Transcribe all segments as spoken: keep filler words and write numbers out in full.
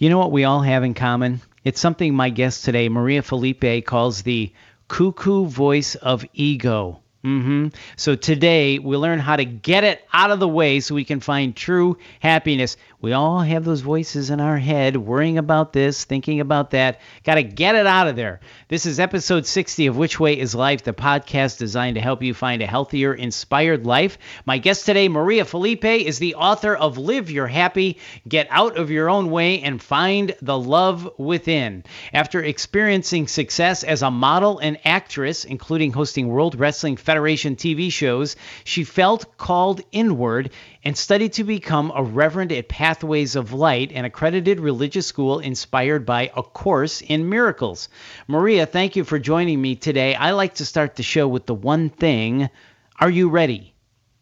You know what we all have in common? It's something my guest today, Maria Felipe, calls the cuckoo voice of ego. Mm-hmm. So today we learn how to get it out of the way so we can find true happiness. We all have those voices in our head worrying about this, thinking about that. Got to get it out of there. This is episode sixty of Which Way is Life, the podcast designed to help you find a healthier, inspired life. My guest today, Maria Felipe, is the author of Live Your Happy, Get Out of Your Own Way, and Find the Love Within. After experiencing success as a model and actress, including hosting World Wrestling Federation T V shows, she felt called inward and studied to become a reverend at Pathways of Light, an accredited religious school inspired by A Course in Miracles. Maria, thank you for joining me today. I like to start the show with the one thing. Are you ready?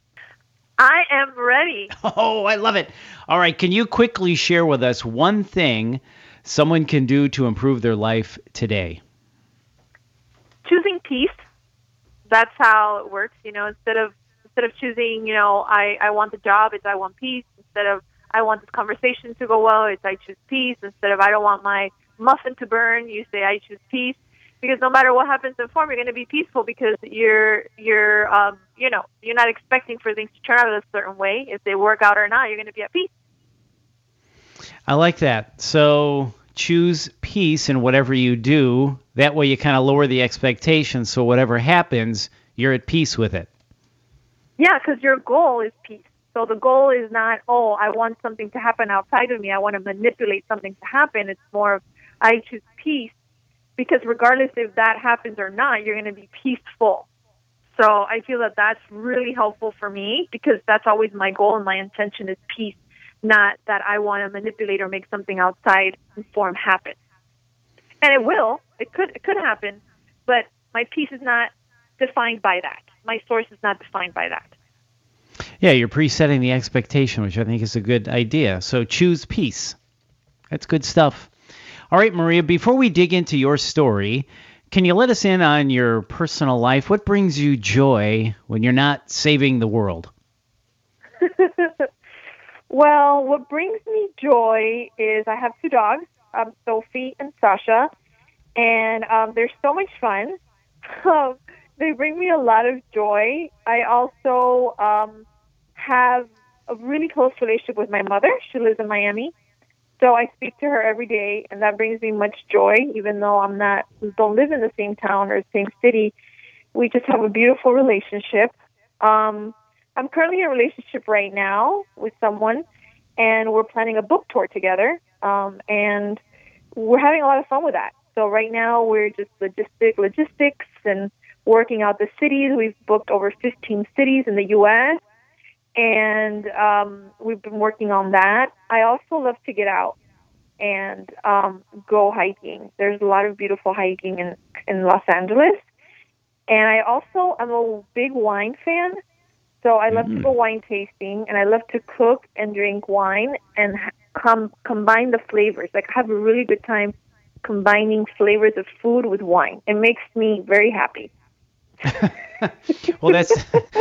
I am ready. Oh, I love it. All right, can you quickly share with us one thing someone can do to improve their life today? Choosing peace. That's how it works. You know, instead of instead of choosing, you know, I, I want the job, it's I want peace. Instead of I want this conversation to go well, it's I choose peace. Instead of I don't want my muffin to burn, you say I choose peace. Because no matter what happens in form, you're going to be peaceful because you're you're um you know you're not expecting for things to turn out a certain way. If they work out or not, you're going to be at peace. I like that. So choose peace in whatever you do. That way you kind of lower the expectations, so whatever happens, you're at peace with it. Yeah, because your goal is peace. So the goal is not, oh, I want something to happen outside of me. I want to manipulate something to happen. It's more of, I choose peace, because regardless if that happens or not, you're going to be peaceful. So I feel that that's really helpful for me, because that's always my goal and my intention is peace, not that I want to manipulate or make something outside in form happen. And it will. It could it could happen, but my peace is not defined by that. My source is not defined by that. Yeah, you're presetting the expectation, which I think is a good idea. So choose peace. That's good stuff. All right, Maria, before we dig into your story, can you let us in on your personal life? What brings you joy when you're not saving the world? Well, what brings me joy is I have two dogs, um, Sophie and Sasha, and um, they're so much fun. Um, they bring me a lot of joy. I also um, have a really close relationship with my mother. She lives in Miami, so I speak to her every day, and that brings me much joy, even though I'm not, don't live in the same town or the same city. We just have a beautiful relationship. Um, I'm currently in a relationship right now with someone, and we're planning a book tour together, um, and we're having a lot of fun with that. So right now we're just logistic, logistics and working out the cities. We've booked over fifteen cities in the U S, and um, we've been working on that. I also love to get out and um, go hiking. There's a lot of beautiful hiking in, in Los Angeles. And I also am a big wine fan. So I love mm. to go wine tasting, and I love to cook and drink wine and com- combine the flavors. Like, I have a really good time combining flavors of food with wine. It makes me very happy. Well, that's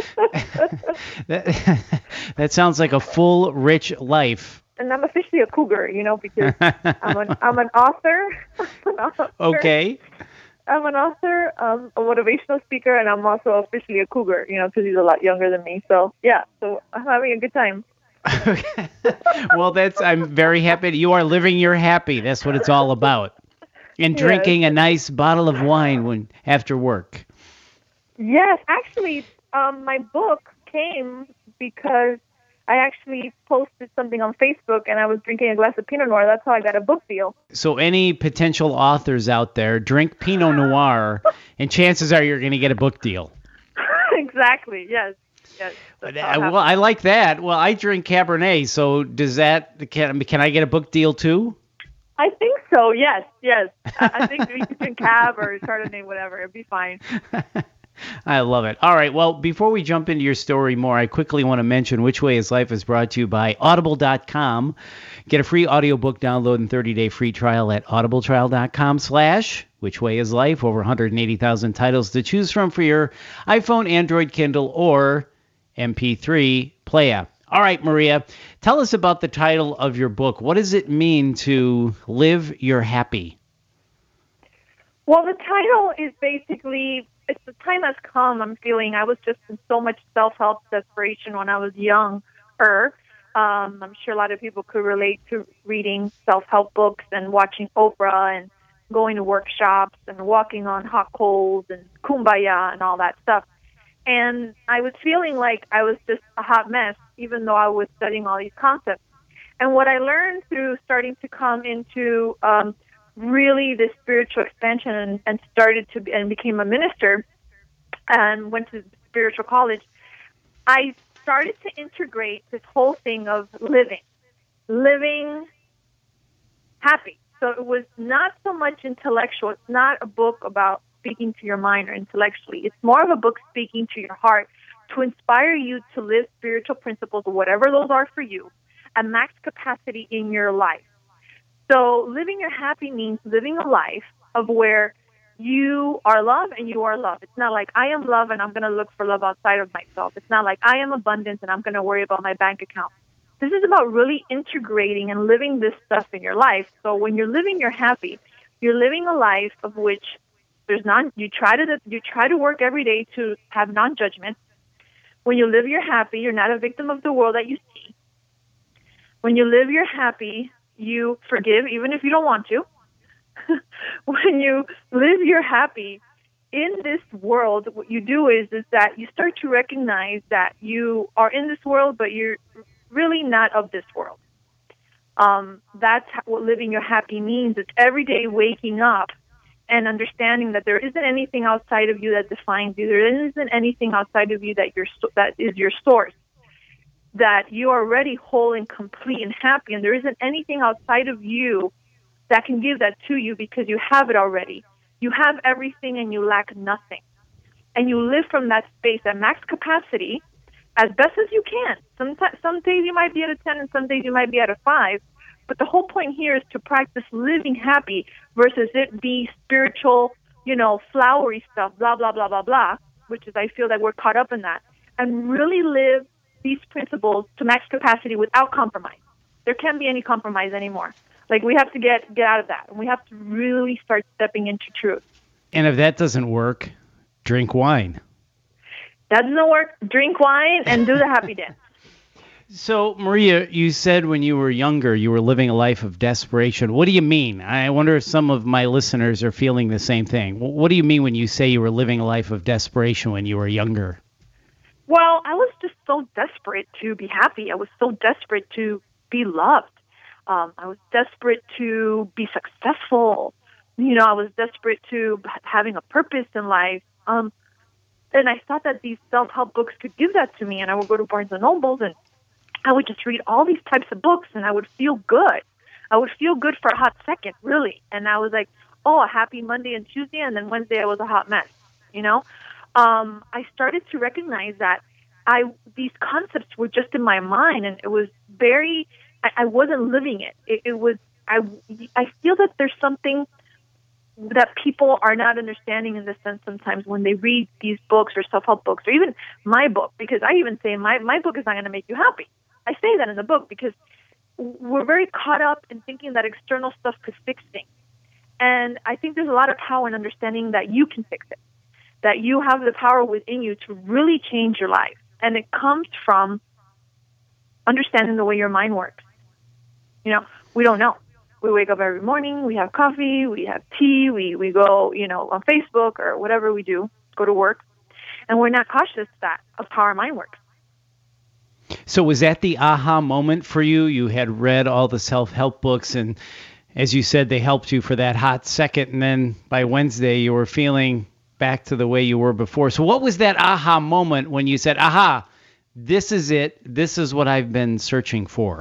that, that sounds like a full, rich life. And I'm officially a cougar, you know, because I'm an I'm an author. an author. Okay. I'm an author, um, a motivational speaker, and I'm also officially a cougar, you know, because he's a lot younger than me. So, yeah, so I'm having a good time. Well, that's I'm very happy. You are living your happy. That's what it's all about. And drinking yes. a nice bottle of wine when after work. Yes, actually, um, my book came because I actually posted something on Facebook, and I was drinking a glass of Pinot Noir. That's how I got a book deal. So any potential authors out there, drink Pinot Noir, and chances are you're going to get a book deal. Exactly, yes. Yes, uh, well, I like that. Well, I drink Cabernet, so does that, can, can I get a book deal too? I think so, yes, yes. I, I think we could drink Cab or Chardonnay, whatever. It'd be fine. I love it. All right. Well, before we jump into your story more, I quickly want to mention Which Way is Life is brought to you by audible dot com. Get a free audiobook download and thirty-day free trial at audibletrial dot com slash Which Way is Life. Over one hundred eighty thousand titles to choose from for your iPhone, Android, Kindle, or M P three player. All right, Maria, tell us about the title of your book. What does it mean to live your happy? Well, the title is basically, it's the time has come. I'm feeling I was just in so much self-help desperation when I was younger. Um, I'm sure a lot of people could relate to reading self-help books and watching Oprah and going to workshops and walking on hot coals and kumbaya and all that stuff. And I was feeling like I was just a hot mess, even though I was studying all these concepts. And what I learned through starting to come into um, really this spiritual expansion and, and started to be, and became a minister and went to spiritual college, I started to integrate this whole thing of living, living happy. So it was not so much intellectual. It's not a book about speaking to your mind or intellectually. It's more of a book speaking to your heart to inspire you to live spiritual principles, whatever those are for you, at max capacity in your life. So living your happy means living a life of where you are love and you are love. It's not like I am love and I'm going to look for love outside of myself. It's not like I am abundance and I'm going to worry about my bank account. This is about really integrating and living this stuff in your life. So when you're living your happy, you're living a life of which there's non. You try to you try to work every day to have non-judgment. When you live your happy, you're not a victim of the world that you see. When you live your happy, you forgive even if you don't want to. When you live your happy in this world, what you do is is that you start to recognize that you are in this world, but you're really not of this world. Um, that's what living your happy means. It's every day waking up and understanding that there isn't anything outside of you that defines you. There isn't anything outside of you that you're, that is your source. That you are already whole and complete and happy, and there isn't anything outside of you that can give that to you because you have it already. You have everything and you lack nothing. And you live from that space at max capacity as best as you can. Some, some days you might be at a ten and some days you might be at a five. But the whole point here is to practice living happy versus it be spiritual, you know, flowery stuff, blah, blah, blah, blah, blah, which is I feel that we're caught up in that. And really live these principles to max capacity without compromise. There can't be any compromise anymore. Like, we have to get, get out of that. And we have to really start stepping into truth. And if that doesn't work, drink wine. That doesn't work. Drink wine and do the happy dance. So, Maria, you said when you were younger, you were living a life of desperation. What do you mean? I wonder if some of my listeners are feeling the same thing. What do you mean when you say you were living a life of desperation when you were younger? Well, I was just so desperate to be happy. I was so desperate to be loved. Um, I was desperate to be successful. You know, I was desperate to having a purpose in life. Um, and I thought that these self-help books could give that to me. And I would go to Barnes and Nobles and I would just read all these types of books and I would feel good. I would feel good for a hot second, really. And I was like, oh, a happy Monday and Tuesday. And then Wednesday I was a hot mess, you know. Um, I started to recognize that I these concepts were just in my mind, and it was very, I, I wasn't living it. it. It was, I, I feel that there's something that people are not understanding in the sense sometimes when they read these books or self-help books, or even my book, because I even say my, my book is not going to make you happy. I say that in the book because we're very caught up in thinking that external stuff could fix things. And I think there's a lot of power in understanding that you can fix it, that you have the power within you to really change your life. And it comes from understanding the way your mind works. You know, we don't know. We wake up every morning, we have coffee, we have tea, we, we go, you know, on Facebook or whatever we do, go to work, and we're not cautious that of how our mind works. So was that the aha moment for you? You had read all the self-help books, and as you said, they helped you for that hot second, and then by Wednesday you were feeling back to the way you were before. So what was that aha moment when you said, aha, this is it, this is what I've been searching for?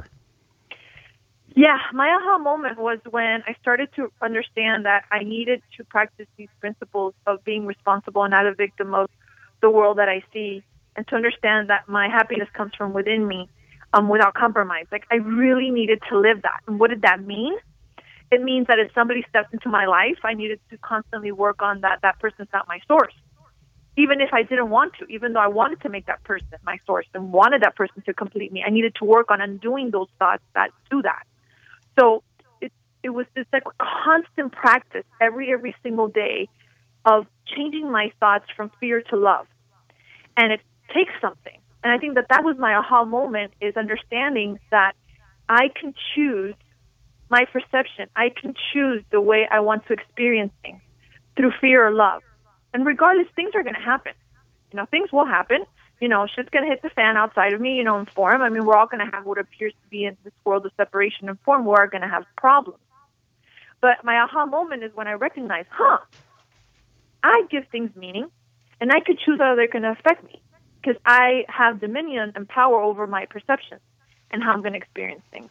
Yeah, my aha moment was when I started to understand that I needed to practice these principles of being responsible and not a victim of the world that I see, and to understand that my happiness comes from within me, um, without compromise. Like, I really needed to live that. And what did that mean? It means that if somebody steps into my life, I needed to constantly work on that. That person's not my source. even if I didn't want to, even though I wanted to make that person my source and wanted that person to complete me. I needed to work on undoing those thoughts that do that. So it it was this like constant practice every every single day of changing my thoughts from fear to love. And it takes something. And I think that that was my aha moment, is understanding that I can choose my perception. I can choose the way I want to experience things through fear or love. And regardless, things are going to happen. You know, things will happen. You know, shit's going to hit the fan outside of me, you know, in form. I mean, we're all going to have what appears to be in this world of separation and form. We're going to have problems. But my aha moment is when I recognize, huh, I give things meaning, and I could choose how they're going to affect me because I have dominion and power over my perceptions and how I'm going to experience things.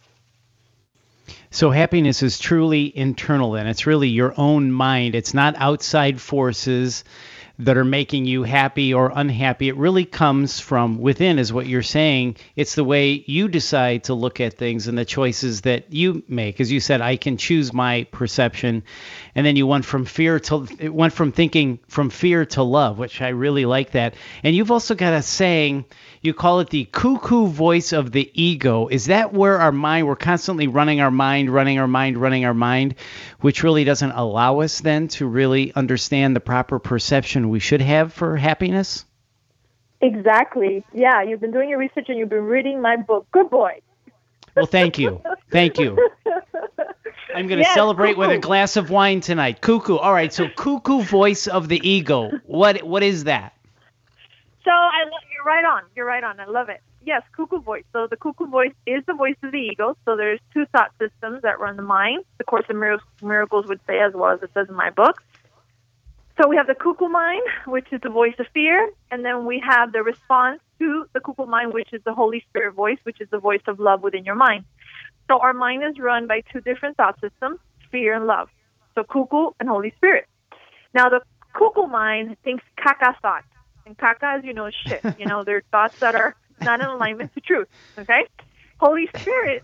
So happiness is truly internal, and it's really your own mind. It's not outside forces that are making you happy or unhappy. It really comes from within, is what you're saying. It's the way you decide to look at things and the choices that you make. As you said, I can choose my perception. And then you went from fear to, it went from thinking from fear to love, which I really like that. And you've also got a saying, you call it the cuckoo voice of the ego. Is that where our mind, we're constantly running our mind, running our mind, running our mind, which really doesn't allow us then to really understand the proper perception we should have for happiness? Exactly. Yeah, you've been doing your research and you've been reading my book. Good boy. Well, thank you. Thank you. I'm going to yes, celebrate cuckoo. with a glass of wine tonight. Cuckoo. All right. So cuckoo voice of the ego. What What is that? So I love, you're right on. You're right on. I love it. Yes, cuckoo voice. So the cuckoo voice is the voice of the ego. So there's two thought systems that run the mind. The Course in Miracles would say, as well as it says in my book. So we have the cuckoo mind, which is the voice of fear, and then we have the response to the cuckoo mind, which is the Holy Spirit voice, which is the voice of love within your mind. So our mind is run by two different thought systems, fear and love. So cuckoo and Holy Spirit. Now the cuckoo mind thinks caca thoughts. And caca, as you know, is shit. You know, they're thoughts that are not in alignment to truth. Okay? Holy Spirit.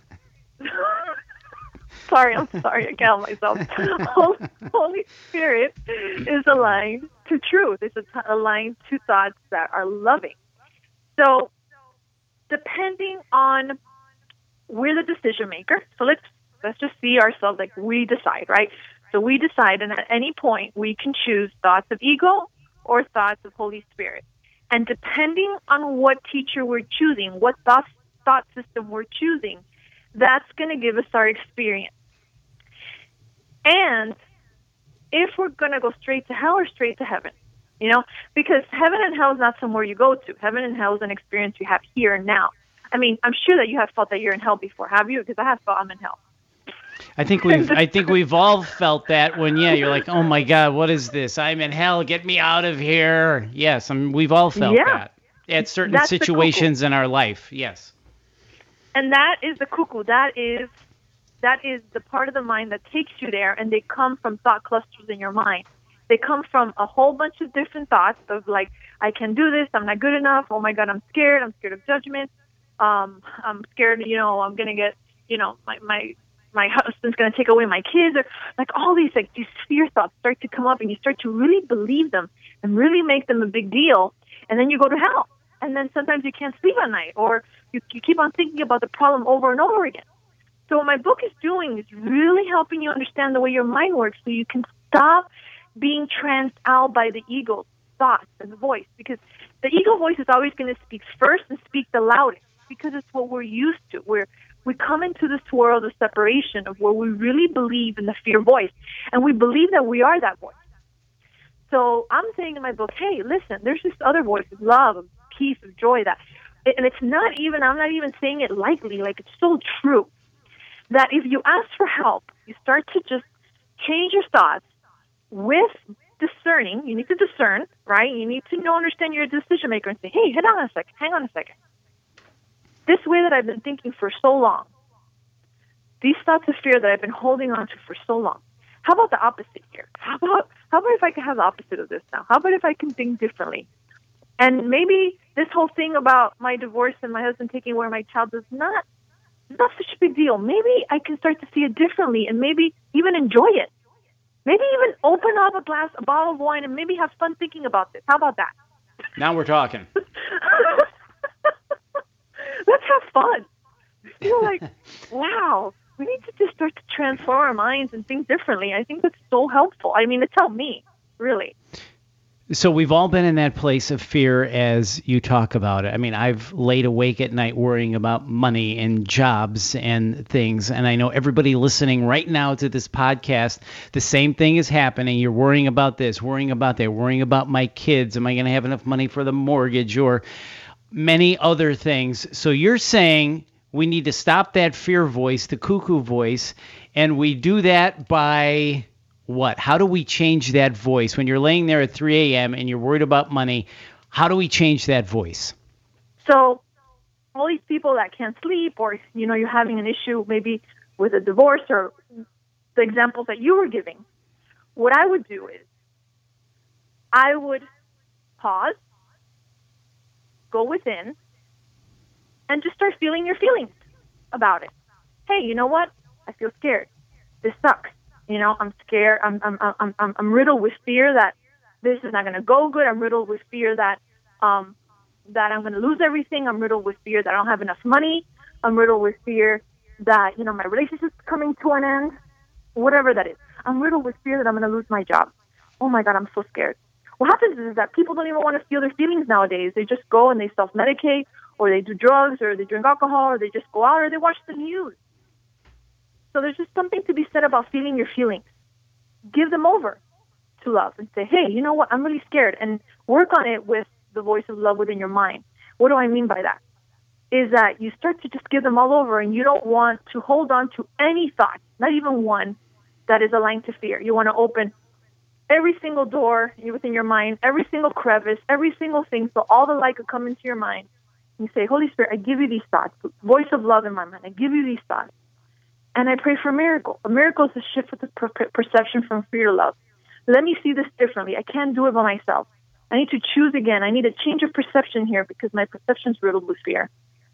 sorry, I'm sorry. I can't help myself. Holy Spirit is aligned to truth. It's aligned to thoughts that are loving. So, depending on we're the decision maker. So let's let's just see ourselves like we decide, right? So we decide, and at any point we can choose thoughts of ego or thoughts of Holy Spirit. And depending on what teacher we're choosing, what thought, thought system we're choosing, that's going to give us our experience. And if we're going to go straight to hell or straight to heaven, you know, because heaven and hell is not somewhere you go to. Heaven and hell is an experience you have here and now. I mean, I'm sure that you have felt that you're in hell before, have you? Because I have felt I'm in hell. I think we've I think we've all felt that when, yeah, you're like, oh my God, what is this? I'm in hell. Get me out of here. Yes, I mean, we've all felt yeah. that at certain That's situations in our life. Yes. And that is the cuckoo. That is that is the part of the mind that takes you there, and they come from thought clusters in your mind. They come from a whole bunch of different thoughts of like, I can do this. I'm not good enough. Oh my God, I'm scared. I'm scared of judgment. Um, I'm scared, you know, I'm going to get, you know, my, my, my husband's going to take away my kids, or like all these, like these fear thoughts start to come up, and you start to really believe them and really make them a big deal. And then you go to hell. And then sometimes you can't sleep at night, or you, you keep on thinking about the problem over and over again. So what my book is doing is really helping you understand the way your mind works, so you can stop being tranced out by the ego's thoughts and the voice, because the ego voice is always going to speak first and speak the loudest, because it's what we're used to. We're we come into this world of separation of where we really believe in the fear voice, and we believe that we are that voice. So I'm saying in my book, hey, listen, there's this other voice of love, of peace, of joy, that, and it's not even, I'm not even saying it lightly, like it's so true, that if you ask for help, you start to just change your thoughts with discerning. You need to discern, right? You need to know, understand you're a decision maker and say, hey, hang on a second, hang on a second. This way that I've been thinking for so long, these thoughts of fear that I've been holding on to for so long, how about the opposite here? How about how about if I can have the opposite of this now? How about if I can think differently? And maybe this whole thing about my divorce and my husband taking away my child is not not such a big deal. Maybe I can start to see it differently, and maybe even enjoy it. Maybe even open up a glass, a bottle of wine, and maybe have fun thinking about this. How about that? Now we're talking. Let's have fun. I feel like, wow, we need to just start to transform our minds and think differently. I think that's so helpful. I mean, it's helped me, really. So we've all been in that place of fear as you talk about it. I mean, I've laid awake at night worrying about money and jobs and things. And I know everybody listening right now to this podcast, the same thing is happening. You're worrying about this, worrying about that, worrying about my kids. Am I going to have enough money for the mortgage or many other things? So you're saying we need to stop that fear voice, the cuckoo voice, and we do that by what? How do we change that voice? When you're laying there at three a.m. and you're worried about money, how do we change that voice? So all these people that can't sleep, or, you know, you're having an issue maybe with a divorce or the examples that you were giving, what I would do is I would pause, go within, and just start feeling your feelings about it. Hey, you know what? I feel scared. This sucks. You know, I'm scared. I'm I'm I'm I'm I'm riddled with fear that this is not going to go good. I'm riddled with fear that um that I'm going to lose everything. I'm riddled with fear that I don't have enough money. I'm riddled with fear that, you know, my relationship's coming to an end. Whatever that is, I'm riddled with fear that I'm going to lose my job. Oh my God, I'm so scared. What happens is that people don't even want to feel their feelings nowadays. They just go and they self-medicate, or they do drugs, or they drink alcohol, or they just go out, or they watch the news. So there's just something to be said about feeling your feelings. Give them over to love and say, hey, you know what? I'm really scared. And work on it with the voice of love within your mind. What do I mean by that? Is that you start to just give them all over, and you don't want to hold on to any thought, not even one, that is aligned to fear. You want to open every single door within your mind, every single crevice, every single thing, so all the light could come into your mind. You say, Holy Spirit, I give you these thoughts. Voice of love in my mind. I give you these thoughts. And I pray for a miracle. A miracle is a shift with the per- perception from fear to love. Let me see this differently. I can't do it by myself. I need to choose again. I need a change of perception here because my perception is riddled with fear.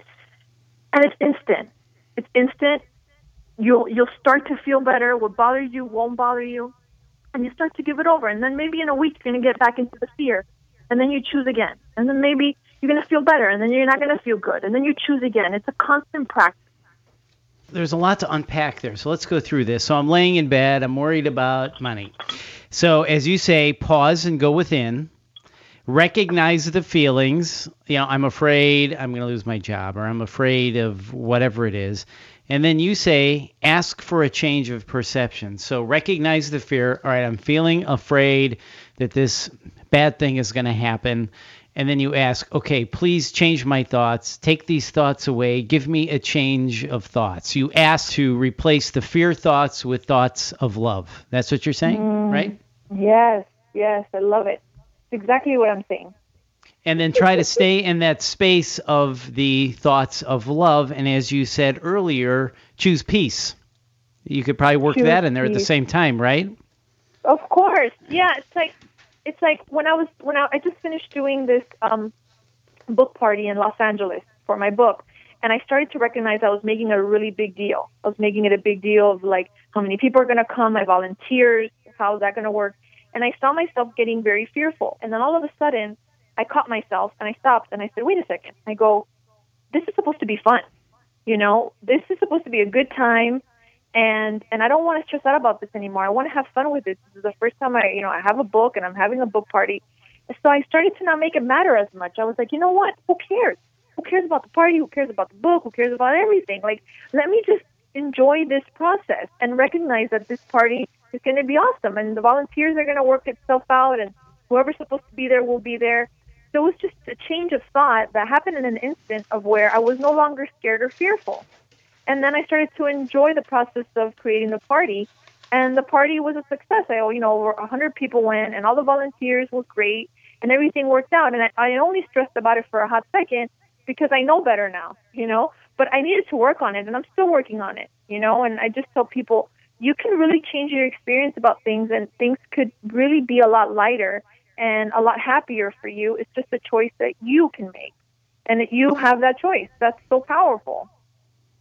And it's instant. It's instant. You'll you'll start to feel better. What bothers you won't bother you. And you start to give it over. And then maybe in a week you're going to get back into the fear. And then you choose again. And then maybe you're going to feel better. And then you're not going to feel good. And then you choose again. It's a constant practice. There's a lot to unpack there. So let's go through this. So I'm laying in bed. I'm worried about money. So as you say, pause and go within. Recognize the feelings. You know, I'm afraid I'm going to lose my job, or I'm afraid of whatever it is. And then you say, ask for a change of perception. So recognize the fear. All right, I'm feeling afraid that this bad thing is going to happen. And then you ask, okay, please change my thoughts. Take these thoughts away. Give me a change of thoughts. You ask to replace the fear thoughts with thoughts of love. That's what you're saying, mm, right? Yes, yes, I love it. It's exactly what I'm saying. And then try to stay in that space of the thoughts of love. And as you said earlier, choose peace. You could probably work choose that in there peace. At the same time, right? Of course. Yeah, it's like it's like when I was when I, I just finished doing this um, book party in Los Angeles for my book, and I started to recognize I was making a really big deal. I was making it a big deal of like how many people are going to come, my volunteers, how is that going to work, and I saw myself getting very fearful. And then all of a sudden, I caught myself and I stopped and I said, wait a second. I go, this is supposed to be fun. You know, this is supposed to be a good time. And and I don't want to stress out about this anymore. I want to have fun with this. This is the first time I, you know, I have a book and I'm having a book party. And so I started to not make it matter as much. I was like, you know what? Who cares? Who cares about the party? Who cares about the book? Who cares about everything? Like, let me just enjoy this process and recognize that this party is going to be awesome. And the volunteers are going to work itself out. And whoever's supposed to be there will be there. So it was just a change of thought that happened in an instant of where I was no longer scared or fearful. And then I started to enjoy the process of creating the party. And the party was a success. I, you know, over one hundred people went, and all the volunteers were great, and everything worked out. And I, I only stressed about it for a hot second because I know better now, you know. But I needed to work on it, and I'm still working on it, you know. And I just tell people, you can really change your experience about things, and things could really be a lot lighter and a lot happier for you. It's just a choice that you can make, and that you have that choice. That's so powerful.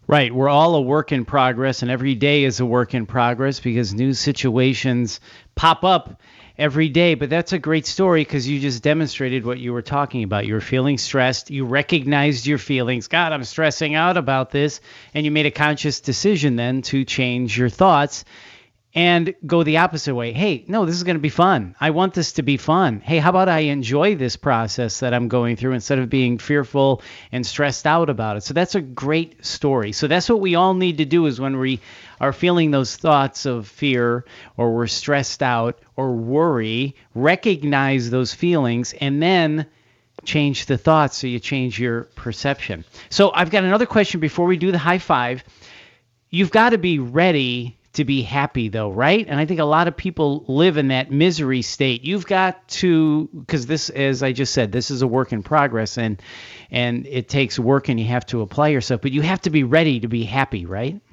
Right. We're all a work in progress, and every day is a work in progress because new situations pop up every day. But that's a great story because you just demonstrated what you were talking about. You were feeling stressed. You recognized your feelings. God, I'm stressing out about this. And you made a conscious decision then to change your thoughts and go the opposite way. Hey, no, this is going to be fun. I want this to be fun. Hey, how about I enjoy this process that I'm going through instead of being fearful and stressed out about it? So that's a great story. So that's what we all need to do is when we are feeling those thoughts of fear or we're stressed out or worry, recognize those feelings and then change the thoughts so you change your perception. So I've got another question before we do the high five. You've got to be ready to be happy though, right? And I think a lot of people live in that misery state. You've got to, because this, as I just said, this is a work in progress and and it takes work and you have to apply yourself, but you have to be ready to be happy, right?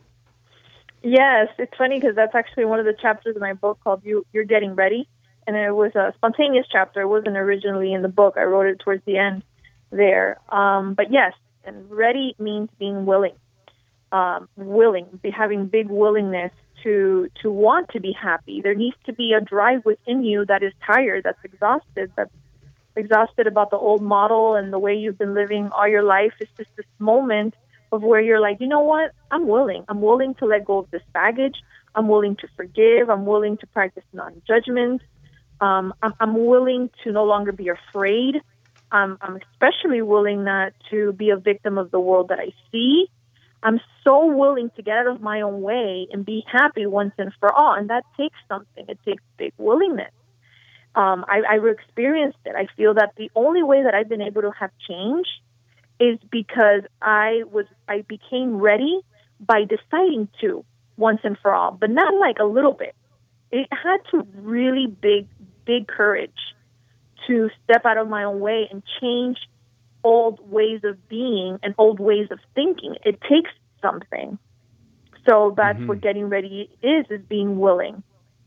Yes, it's funny because that's actually one of the chapters in my book called you, You're Getting Ready. And it was a spontaneous chapter. It wasn't originally in the book. I wrote it towards the end there. Um, but yes, and ready means being willing. Um, willing, be having big willingness to to want to be happy. There needs to be a drive within you that is tired, that's exhausted, that's exhausted about the old model and the way you've been living all your life. It's just this moment of where you're like, you know what? I'm willing. I'm willing to let go of this baggage. I'm willing to forgive. I'm willing to practice non-judgment. Um, I'm, I'm willing to no longer be afraid. Um, I'm especially willing not to be a victim of the world that I see. I'm so willing to get out of my own way and be happy once and for all. And that takes something. It takes big willingness. Um, I, I experienced it. I feel that the only way that I've been able to have change is because I was I became ready by deciding to once and for all, but not like a little bit. It had to really big, big courage to step out of my own way and change old ways of being and old ways of thinking. It takes something. So that's mm-hmm. what getting ready is, is being willing.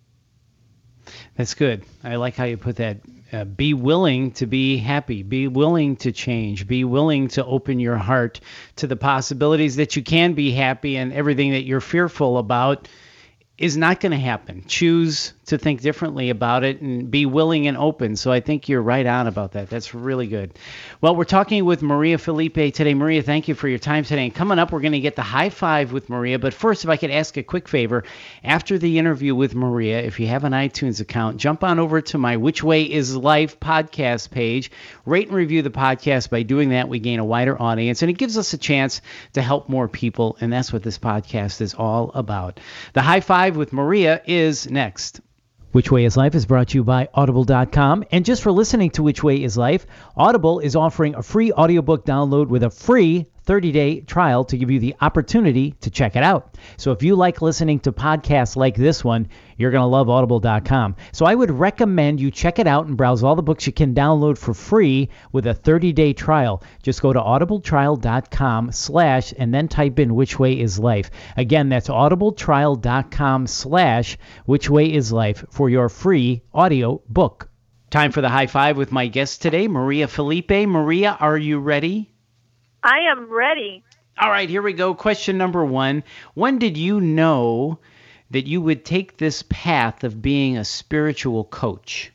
That's good. I like how you put that. Uh, be willing to be happy. Be willing to change. Be willing to open your heart to the possibilities that you can be happy, and everything that you're fearful about is not going to happen. Choose to think differently about it and be willing and open. So I think you're right on about that. That's really good. Well, we're talking with Maria Felipe today. Maria, thank you for your time today. And coming up, we're going to get the high five with Maria. But first, if I could ask a quick favor, after the interview with Maria, if you have an iTunes account, jump on over to my Which Way Is Life podcast page. Rate and review the podcast. By doing that, we gain a wider audience, and it gives us a chance to help more people. And that's what this podcast is all about. The high five with Maria is next. Which Way Is Life is brought to you by Audible dot com. And just for listening to Which Way Is Life, Audible is offering a free audiobook download with a free thirty-day trial to give you the opportunity to check it out. So if you like listening to podcasts like this one, you're going to love Audible dot com. So I would recommend you check it out and browse all the books you can download for free with a thirty-day trial. Just go to audible trial dot com slash and then type in Which Way Is Life. Again, that's audible trial dot com slash Which Way Is Life for your free audio book. Time for the high five with my guest today, Maria Felipe. Maria, are you ready? I am ready. All right, here we go. Question number one. When did you know that you would take this path of being a spiritual coach?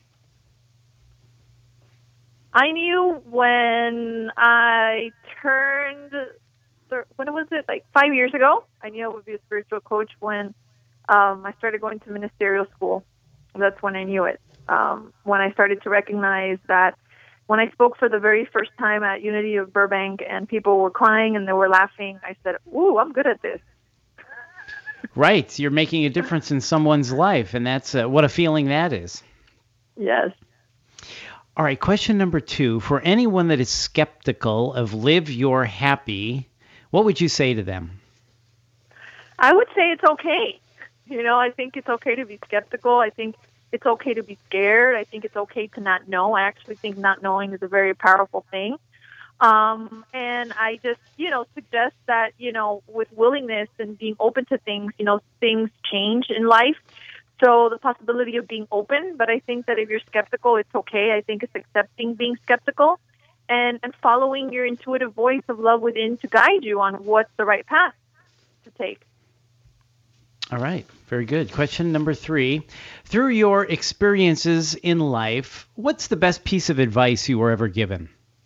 I knew when I turned, when was it, like five years ago? I knew I would be a spiritual coach when um, I started going to ministerial school. That's when I knew it. Um, when I started to recognize that when I spoke for the very first time at Unity of Burbank and people were crying and they were laughing, I said, ooh, I'm good at this. Right. You're making a difference in someone's life, and that's uh, what a feeling that is. Yes. All right. Question number two. For anyone that is skeptical of Live Your Happy, what would you say to them? I would say it's okay. You know, I think it's okay to be skeptical. I think it's okay to be scared. I think it's okay to not know. I actually think not knowing is a very powerful thing. Um, and I just, you know, suggest that, you know, with willingness and being open to things, you know, things change in life. So the possibility of being open, but I think that if you're skeptical, it's okay. I think it's accepting being skeptical and, and following your intuitive voice of love within to guide you on what's the right path to take. All right. Very good. Question number three. Through your experiences in life, what's the best piece of advice you were ever given?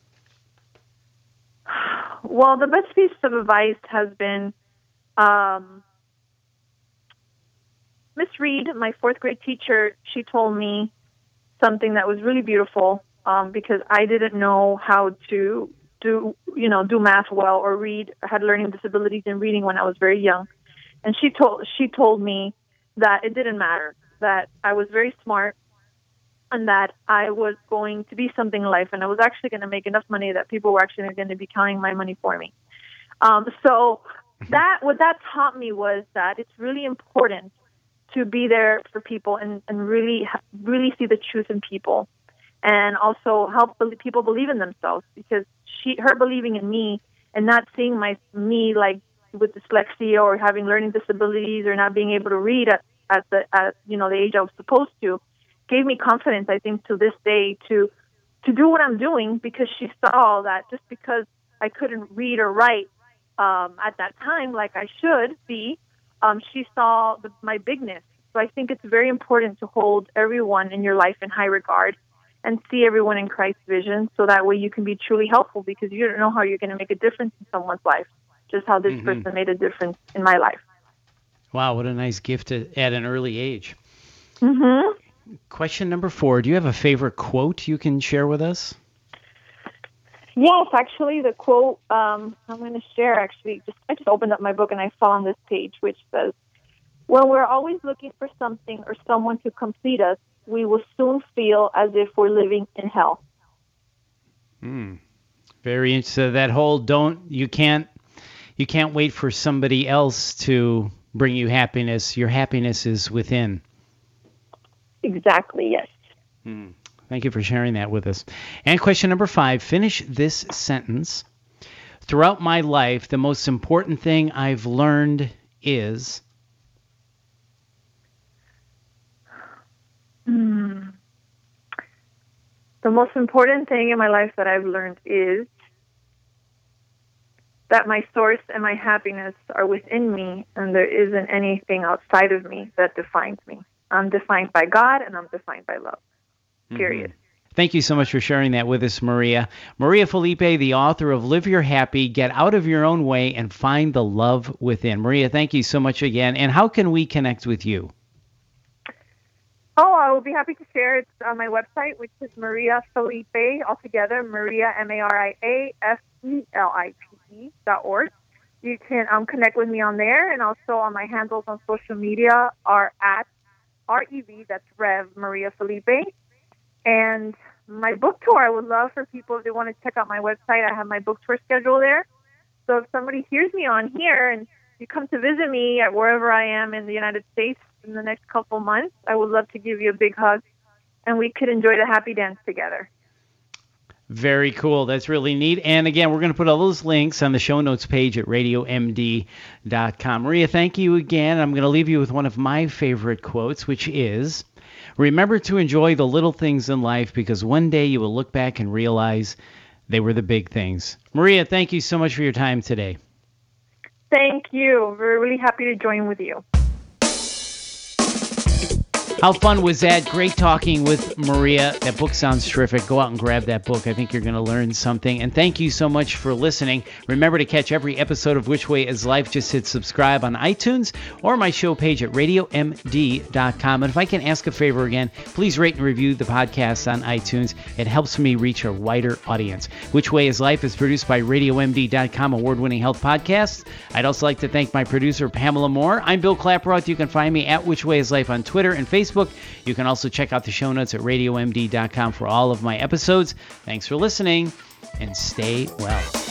Well, the best piece of advice has been um, Miss Reed, my fourth grade teacher. She told me something that was really beautiful um, because I didn't know how to do, you know, do math well or read. I had learning disabilities in reading when I was very young. And she told she told me that it didn't matter, that I was very smart and that I was going to be something in life, and I was actually going to make enough money that people were actually going to be counting my money for me. Um, so that what that taught me was that it's really important to be there for people and, and really really see the truth in people, and also help people believe in themselves, because she her believing in me and not seeing my me like with dyslexia or having learning disabilities or not being able to read at, at the at you know the age I was supposed to, gave me confidence, I think, to this day to to do what I'm doing, because she saw that just because I couldn't read or write um, at that time like I should be, um, she saw the, my bigness. So I think it's very important to hold everyone in your life in high regard and see everyone in Christ's vision, so that way you can be truly helpful, because you don't know how you're going to make a difference in someone's life, just how this mm-hmm. person made a difference in my life. Wow, what a nice gift to, at an early age. Mm-hmm. Question number four. Do you have a favorite quote you can share with us? Yes, actually, the quote um, I'm going to share, actually, just I just opened up my book and I saw on this page, which says, "When we're always looking for something or someone to complete us, we will soon feel as if we're living in hell." Hmm. Very interesting. So that whole don't, you can't, you can't wait for somebody else to bring you happiness. Your happiness is within. Exactly, yes. Hmm. Thank you for sharing that with us. And question number five, finish this sentence. Throughout my life, the most important thing I've learned is... Hmm. The most important thing in my life that I've learned is that my source and my happiness are within me, and there isn't anything outside of me that defines me. I'm defined by God, and I'm defined by love, period. Mm-hmm. Thank you so much for sharing that with us, Maria. Maria Felipe, the author of Live Your Happy, Get Out of Your Own Way, and Find the Love Within. Maria, thank you so much again. And how can we connect with you? Oh, I will be happy to share. It's on my website, which is Maria Felipe, altogether, Maria, M A R I A F E L I P E dot org. You can um, connect with me on there, and also on my handles on social media are at R E V, that's Rev Maria Felipe. And my book tour, I would love for people, if they want to check out my website, I have my book tour schedule there. So if somebody hears me on here and you come to visit me at wherever I am in the United States in the next couple months, I would love to give you a big hug, and we could enjoy the happy dance together. Very cool. That's really neat. And again, we're going to put all those links on the show notes page at radio m d dot com. Maria, thank you again. I'm going to leave you with one of my favorite quotes, which is, remember to enjoy the little things in life, because one day you will look back and realize they were the big things. Maria, thank you so much for your time today. Thank you. We're really happy to join with you. How fun was that? Great talking with Maria. That book sounds terrific. Go out and grab that book. I think you're going to learn something. And thank you so much for listening. Remember to catch every episode of Which Way is Life. Just hit subscribe on iTunes or my show page at radio m d dot com. And if I can ask a favor again, please rate and review the podcast on iTunes. It helps me reach a wider audience. Which Way is Life is produced by radio m d dot com, award-winning health podcast. I'd also like to thank my producer, Pamela Moore. I'm Bill Klaproth. You can find me at Which Way is Life on Twitter and Facebook. You can also check out the show notes at radio m d dot com for all of my episodes. Thanks for listening, and stay well.